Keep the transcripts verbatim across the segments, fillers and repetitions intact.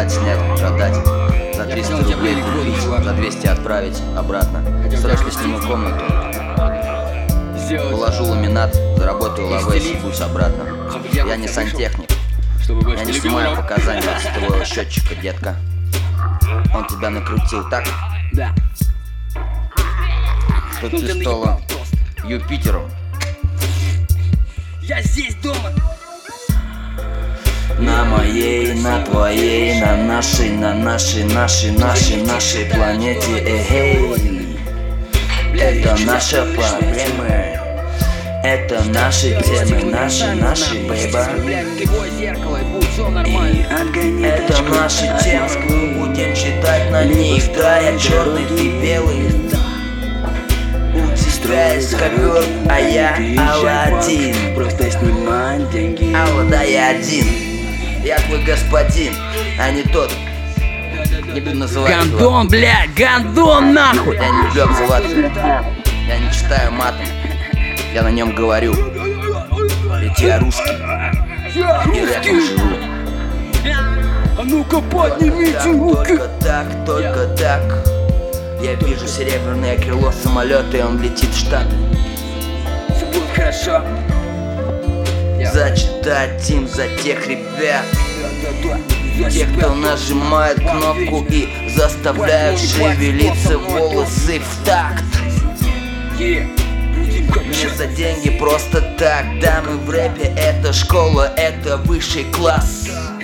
Продать, снять, продать. За триста рублей купить, за двести отправить обратно. Срочно сниму комнату, положу ламинат, заработаю лавэс и будь обратно. Я не сантехник, я не снимаю показания от сетевого счетчика, детка. Он тебя накрутил так, что ты стала Юпитером. Я здесь дома. На моей, на твоей, на нашей, на нашей, нашей, нашей, нашей планете, эй, это наша проблема, это наши темы, наши, наши, бейба. И это наши темы, мы будем читать на них, да, я черный, ты белый. У тебя есть ковер, а я Аладдин. Просто снимай деньги. Алла, да, я один. Я твой господин, а не тот. Не буду называть его. Гандон, блядь, гандон нахуй. Я не люблю обзываться. Я не читаю матом. Я на нем говорю. Ведь я русский. И рэпом живу. А ну-ка поднимите руки. Только так, только так. Я вижу серебряное крыло самолета, и он летит в Штаты. Все будет хорошо. Зачитать им за тех ребят, тех, кто нажимает кнопку и заставляют шевелиться волосы в такт. Не за деньги, просто так. Да, мы в рэпе, это школа, это высший класс.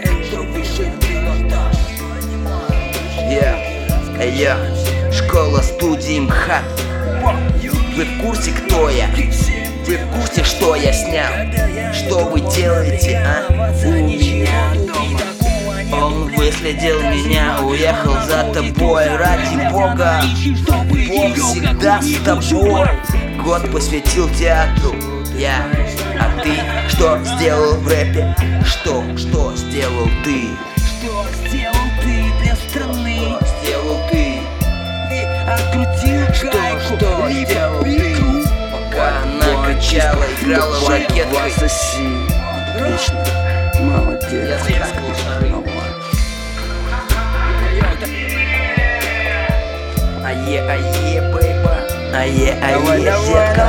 Я, я, школа студии МХАТ. Вы в курсе, кто я? Вы в курсе, что я снял? Что вы делаете, а? У меня дома. Он выследил меня, уехал за тобой. Ради Бога, Бог всегда с тобой. Год посвятил театру я. А ты что сделал в рэпе? Что, что сделал ты? Что сделал ты для страны? Сделал ты? Открутил гайку. Что сделал ты? Пока она качала, играла в ракеткой. Отлично, молодец. Я заказывал шары. Ае, ае, бейба. Ае, ае, детка.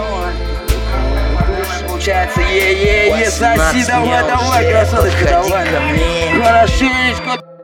Получается, е-е-е, соси, давай, давай, уже, красоточка, подходи давай. ко мне. Хорошенечко.